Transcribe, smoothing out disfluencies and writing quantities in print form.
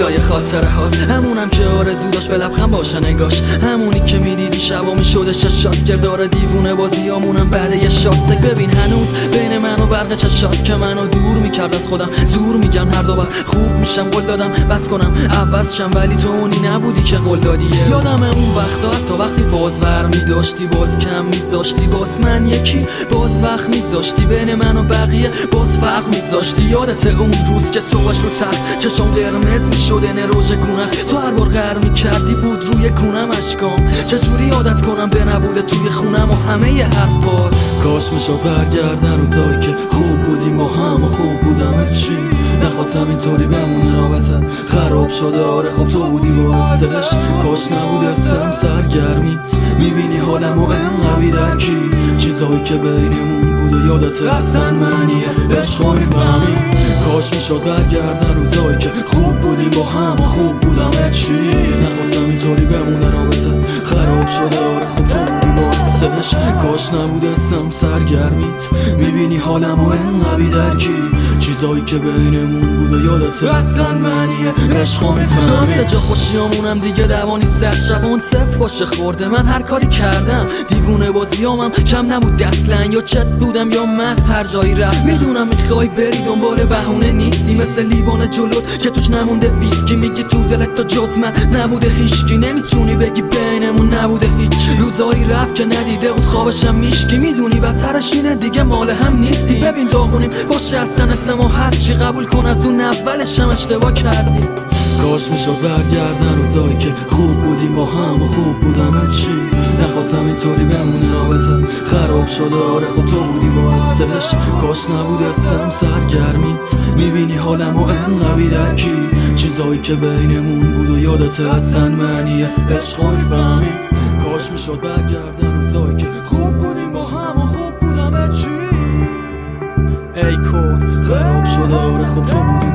لای خاطره هات، همونم که آرزو داشت به لبخند باشه نگاش، همونی که میدیدی شبا میشده چشات گردار دیوونه بازیامونم بعد یه شات. ببین هنوز بین من و برق چشات که منو دور میکرد از خودم، زور میگم هر دو وقت خوب میشم، قول دادم بس کنم عوض شم ولی تو اونی نبودی که قول دادیه. یادم اون وقتا حتی وقتی فازور میداشتی باز کم میذاشتی باز من یکی، باز وقت میذاشتی بین من و بقیه باز فرق میذاشتی. یادت اون روز که صبحش رو تخت چشم قرمز میشده نروژ کونم، تو هر بار قهر میکردی بود روی کونم اشکام، چجوری عادت کنم به نبوده توی خونم و همه ی حرفات. کاش میشد برگردن روزایی که خوب بودیم با هم و خوب بودم چی، نخواستم اینطوری بمونه رابطه خراب شده. آره خب تو بودی واسش، کاش نبودستم سرگرمیت، میبینی حالمو انقوی درکی، چیزایی که بینمون بود و یادت اصلا معنیه عشقا میفهمی. کاش میشد برگردن روزایی که خوب بودیم با هم و خوب بودم چی، نخواستم اینطوری بمونه رابطه خراب شده. آره خب تو بودی واسش، کاش نبودستم سرگرمیت، میبینی حالمو انقوی درکی، چیزایی که بینمون بود و یادت اصلا معنیه عشقا میفهمی. درسته جا خوشیامونم دیگه دوانی سر شبان صفر باشه خورده، من هر کاری کردم دیوونه بازیامم کم نبود اصلا، یا چت بودم یا مس هر جایی رفت. میدونم میخوای بری دنبال بهونه نیستی، مثل لیوان جلوت که توش نمونده ویسکی، میگی تو دلت تا جز من نبوده هیچکی، نمیتونی بگی بینمون نبوده هیچ. روزایی رفت که ندیده بود خوابشم میشکی، میدونی بدترش اینه دیگه مال هم نیستی. ببین داغونیم باشه اصلا اسم ما هرچی قبول کن از اون اولش هم اشتباه کردیم. کاش میشد برگردن روزایی که خوب بودیم با هم و خوب بودم چی، نخواستم اینطوری بمونه رابطه خراب شده. آره خب تو بودی واسش، کاش نبودستم سرگرمیت، میبینی حالمو انقوی درکی، چیزایی که بینمون بود و یادت اصلا معنیه عشقا میفهمی. کاش میشد برگردن روزایی که خوب بودیم با هم و خوب بودم چی، ای کن خراب شده. آره خب تو بودی